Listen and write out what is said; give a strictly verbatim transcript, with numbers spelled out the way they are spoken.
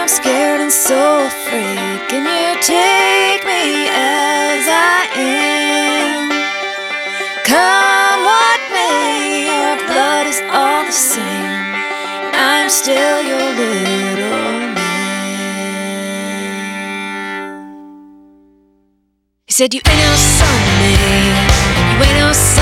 I'm scared and so afraid. Can you take me as I am? Come what may, our blood is all the same. I'm still your little man. He said you ain't no Sunday, you ain't no